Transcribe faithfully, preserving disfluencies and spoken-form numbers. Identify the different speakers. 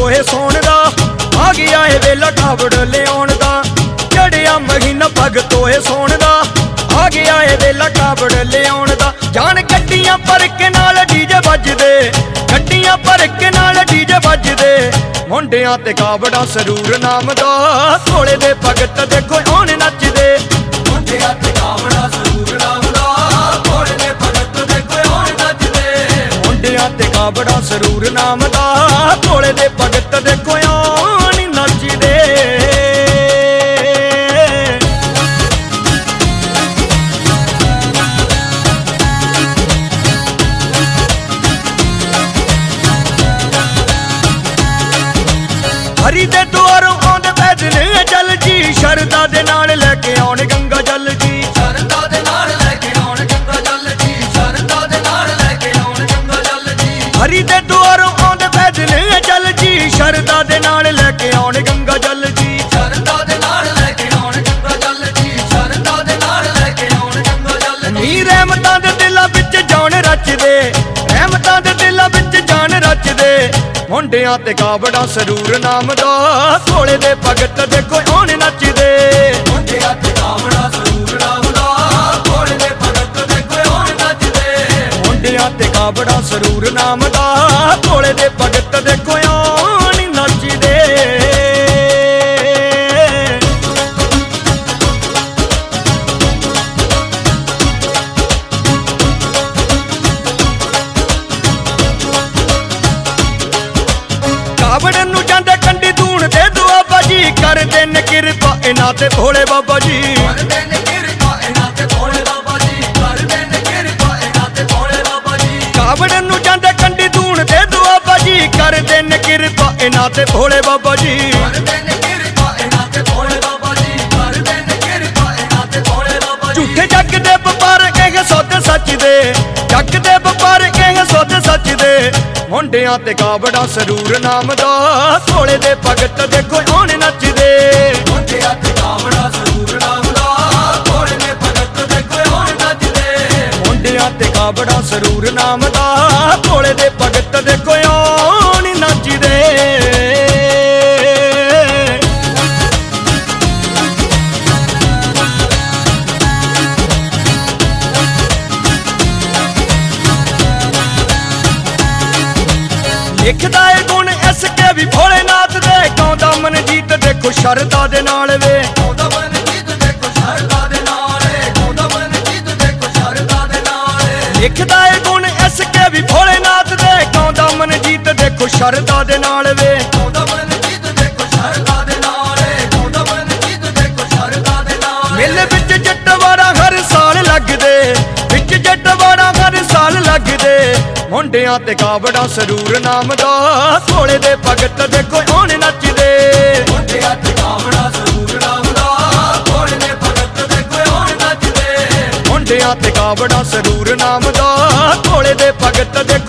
Speaker 1: ਤੋਹੇ ਸੋਣ ਦਾ ਆ ਗਿਆ ਏ ਵੇਲਾ ਕਾਵੜ ਲਿਆਉਣ ਦਾ ਚੜਿਆ ਮਹੀਨਾ ਪੱਗ ਤੋਹੇ ਸੋਣ ਦਾ ਆ ਗਿਆ ਏ ਵੇਲਾ ਕਾਵੜ ਲਿਆਉਣ ਦਾ ਜਾਣ ਗੱਡੀਆਂ ਭਰ ਕੇ ਨਾਲ ਡੀਜੇ ਵੱਜਦੇ ਗੱਡੀਆਂ ਭਰ ਕੇ ਨਾਲ ਡੀਜੇ ਵੱਜਦੇ ਮੁੰਡਿਆਂ ਤੇ ਕਾਵੜਾ ਸਰੂਰ ਨਾਮ ਦਾ ਭੋਲੇ ਦੇ ਭਗਤ ਦੇਖੋ ਹੁਣ ਨੱਚਦੇ ਮੁੰਡਿਆਂ ਤੇ ਕਾਵੜਾ ਸਰੂਰ ਨਾਮ ਦਾ ਭੋਲੇ ਦੇ ਭਗਤ ਦੇਖੋ ਹੁਣ ਨੱਚਦੇ ਮੁੰਡਿਆਂ ਤੇ ਕਾਵੜਾ ਸਰੂਰ ਨਾਮ ਦਾ ਭੋਲੇ ਦੇ ਭਗਤ ਦੇਖੋ ਹੁਣ ਨੱਚਦੇ ਹਰੀ ਦੇ ਦੁਆਰੋਂ ਆਉਂਦੇ ਪੈਦਲ ਚੱਲ ਜੀ ਸ਼ਰਧਾ ਦੇ ਨਾਲ ਲੈ ਕੇ ਆਉਣ ਗੰਗਾ ਜਲ ਜੀ ਸ਼ਰਧਾ ਦੇ ਨਾਲ ਲੈ ਕੇ ਆਉਣ ਗੰਗਾ ਜਲ ਜੀ ਸ਼ਰਧਾ ਦੇ ਨਾਲ ਲੈ ਕੇ ਆਉਣ ਗੰਗਾ ਜਲ ਜੀ ਹਰੀ ਦੇ ਦੁਆਰੋਂ ਆਉਂਦੇ ਪੈਦਲ ਚੱਲ ਜੀ ਸ਼ਰਧਾ ਦੇ ਨਾਲ ਲੈ ਕੇ ਆਉਣ ਗੰਗਾ ਜਲ ਜੀ ਸ਼ਰਧਾ ਦੇ ਨਾਲ ਲੈ ਕੇ ਆਉਣ ਗੰਗਾ ਜਲ ਜੀ ਸ਼ਰਧਾ ਦੇ ਨਾਲ ਲੈ ਕੇ ਆਉਣ ਗੰਗਾ ਜਲ ਨੀ ਰਹਿਮਤਾਂ ਦੇ ਦਿਲਾਂ ਵਿੱਚ ਜਾਨ ਰਚਦੇ ਰਹਿਮਤਾਂ ਦੇ ਦਿਲਾਂ ਵਿੱਚ ਜਾਨ ਰਚਦੇ ਮੁੰਡਿਆਂ ਤੇ ਕਾਵੜਾ ਸਰੂਰ ਨਾਮ ਦਾ ਭੋਲੇ ਦੇ ਭਗਤ ਦੇਖੋ ਹੁਣ ਨੱਚਦੇ ਮੁੰਡਿਆਂ ਤੇ ਕਾਵੜਾ ਸਰੂਰ ਨਾਮ ਦਾ ਭੋਲੇ ਦੇ ਭਗਤ ਦੇਖੋ ਹੁਣ ਨੱਚਦੇ ਮੁੰਡਿਆਂ ਤੇ ਕਾਵੜਾ ਸਰੂਰ ਨਾਮ ਦਾ ਭੋਲੇ ਦੇ ਭਗਤ ਦੇਖੋ ਹੁਣ ਨੱਚਦੇ ਕਾਵੜ ਨੂੰ ਜਾਂਦੇ ਕੰਡੀ ਧੂਣ ਦੇ ਦੁਆਬਾ ਜੀ ਕਰਦੇ ਨੇ ਕਿਰਪਾ ਇਹਨਾਂ ਤੇ ਭੋਲੇ ਬਾਬਾ ਜੀ ਕਰਦੇ ਨੇ ਕਿਰਪਾ ਇਹਨਾਂ ਤੇ ਭੋਲੇ ਬਾਬਾ ਜੀ ਕਰਦੇ ਨੇ ਕਿਰਪਾ ਇਹਨਾਂ ਤੇ ਭੋਲੇ ਬਾਬਾ ਜੀ ਕਾਵੜ ਨੂੰ ਜਾਂਦੇ ਕੰਡੀ ਧੂਣ ਦੇ ਦੁਆਬਾ ਜੀ ਕਰਦੇ ਨੇ ਕਿਰਪਾ ਇਹਨਾਂ ਤੇ ਭੋਲੇ ਬਾਬਾ ਜੀ ਕਰਦੇ ਨੇ ਕਿਰਪਾ ਇਹਨਾਂ ਤੇ ਭੋਲੇ ਬਾਬਾ ਜੀ ਕਰਦੇ ਨੇ ਕਿਰਪਾ ਇਹਨਾਂ ਤੇ ਭੋਲੇ ਬਾਬਾ ਜੀ ਝੂਠੇ ਜੱਗ ਦੇ ਵਪਾਰ ਇਹ ਸੌਦੇ ਸੱਚ ਦੇ ਜੱਗ ਦੇ ਵਪਾਰ ਇਹ ਸੌਦੇ ਸੱਚ ਦੇ ਮੁੰਡਿਆਂ ਤੇ ਕਾਵੜਾ ਸਰੂਰ ਨਾਮ ਦਾ ਭੋਲੇ ਦੇ ਭਗਤ ਦੇਖੋ ਹੁਣ ਨੱਚਦੇ ਮੁੰਡਿਆਂ ਤੇ ਕਾਵੜਾ ਸਰੂਰ ਨਾਮ ਦਾ ਭੋਲੇ ਦੇ ਭਗਤ ਦੇਖੋ ਹੁਣ ਨੱਚਦੇ ਮੁੰਡਿਆਂ ਤੇ ਕਾਵੜਾ ਸਰੂਰ ਨਾਮ ਦਾ ਭੋਲੇ ਦੇ ਭਗਤ ਦੇਖੋ ਹੁਣ ਨੱਚਦੇ ਲਿਖਦਾ ਏ ਗੁਣ ਇਸ ਕੇ ਵੀ ਭੋਲੇਨਾਥ ਦੇ ਗਾਉਂਦਾ ਮਨਜੀਤ ਦੇਖੋ ਸ਼ਰਧਾ ਦੇ ਨਾਲ ਵੇ ਗਾਉਂਦਾ ਮਨਜੀਤ ਦੇਖੋ ਸ਼ਰਧਾ ਦੇ ਨਾਲ ਗਾਉਂਦਾ ਮਨਜੀਤ ਦੇਖੋ ਸ਼ਰਧਾ ਦੇ ਨਾਲ ਲਿਖਦਾ ਏ ਗੁਣ ਇਸ ਕੇ ਵੀ ਭੋਲੇਨਾਥ ਦੇ ਗਾਉਂਦਾ ਮਨਜੀਤ ਦੇਖੋ ਸ਼ਰਧਾ ਦੇ ਨਾਲ ਵੇ ਗਾਉਂਦਾ ਮਨਜੀਤ ਦੇਖੋ ਸ਼ਰਧਾ ਦੇ ਨਾਲ ਗਾਉਂਦਾ ਮਨਜੀਤ ਦੇਖੋ ਸ਼ਰਧਾ ਦੇ ਨਾਲ ਮੇਲੇ ਵਿੱਚ ਜੱਟਵਾੜਾ ਹਰ ਸਾਲ ਲੱਗਦੇ ਵਿੱਚ ਜੱਟਵਾੜਾ ਹਰ ਸਾਲ ਲੱਗਦੇ ਮੁੰਡਿਆਂ ਤੇ ਕਾਵੜਾ ਸਰੂਰ ਨਾਮ ਦਾ ਭੋਲੇ ਦੇ ਭਗਤ ਦੇਖੋ ਹੁਣ ਨੱਚਦੇ ਮੁੰਡਿਆਂ ਤੇ ਕਾਵੜਾ ਸਰੂਰ ਨਾਮ ਦਾ ਭੋਲੇ ਦੇ ਭਗਤ ਦੇਖੋ ਹੁਣ ਨੱਚਦੇ ਮੁੰਡਿਆਂ ਤੇ ਕਾਵੜਾ ਸਰੂਰ ਨਾਮ ਦਾ ਭੋਲੇ ਦੇ ਭਗਤ